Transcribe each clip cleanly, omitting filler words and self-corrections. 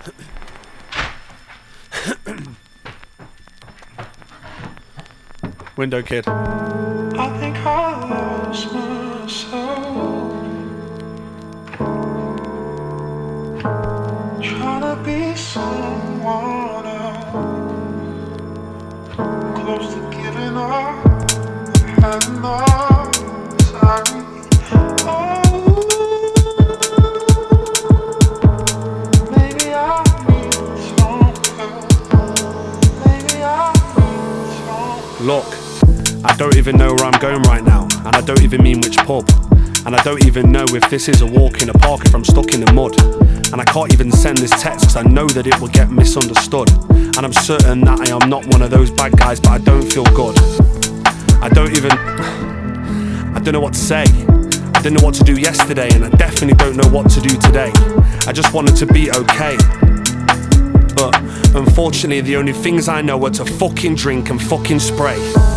Window Kid. I think I lost myself, trying to be someone else, close to giving up, had enough, sorry. Maybe I need some help. Maybe I need some. Look, I don't even know where I'm going right now, and I don't even mean which pub. And I don't even know if this is a walk in a park, if I'm stuck in the mud. And I can't even send this text because I know that it will get misunderstood. And I'm certain that I am not one of those bad guys, but I don't feel good. I don't know what to say. I didn't know what to do yesterday, and I definitely don't know what to do today. I just wanted to be okay. But unfortunately the only things I know are to fucking drink and fucking spray.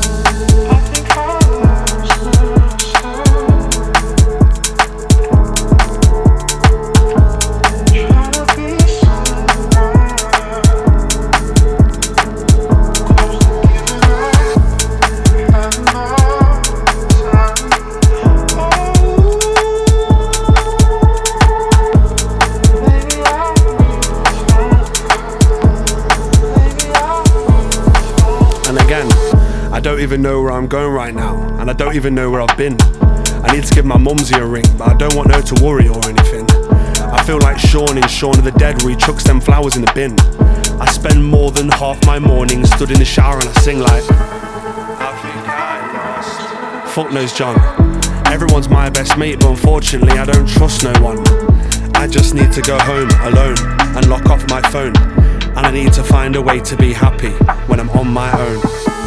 I don't even know where I'm going right now, and I don't even know where I've been. I need to give my mumsy a ring, but I don't want her to worry or anything. I feel like Shaun in Shaun of the Dead, where he chucks them flowers in the bin. I spend more than half my morning stood in the shower and I sing like, I think I lost. Fuck knows John. Everyone's my best mate, but unfortunately I don't trust no one. I just need to go home alone and lock off my phone. And I need to find a way to be happy when I'm on my own.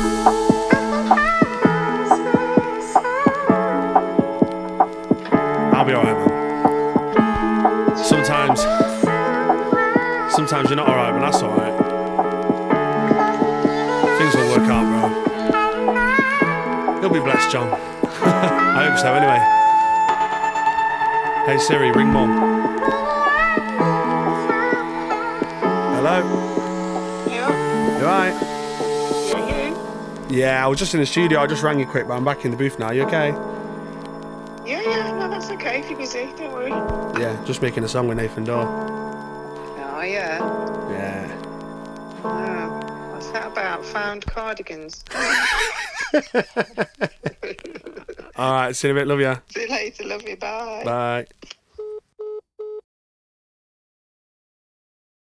I'll be alright, man. Sometimes you're not alright, but that's alright. Things will work out, bro. You'll be blessed, John. I hope so, anyway. Hey Siri, ring Mum. Hello? Yeah. You alright? Are you? Yeah, I was just in the studio. I just rang you quick, but I'm back in the booth now. You okay? Yeah, no, that's okay if you're busy, don't worry. Yeah, just making a song with Nathan Dawe. Oh, yeah. Yeah. Oh, what's that about? Found cardigans. Alright, see you in a bit. Love ya. See you later, love you, bye. Bye.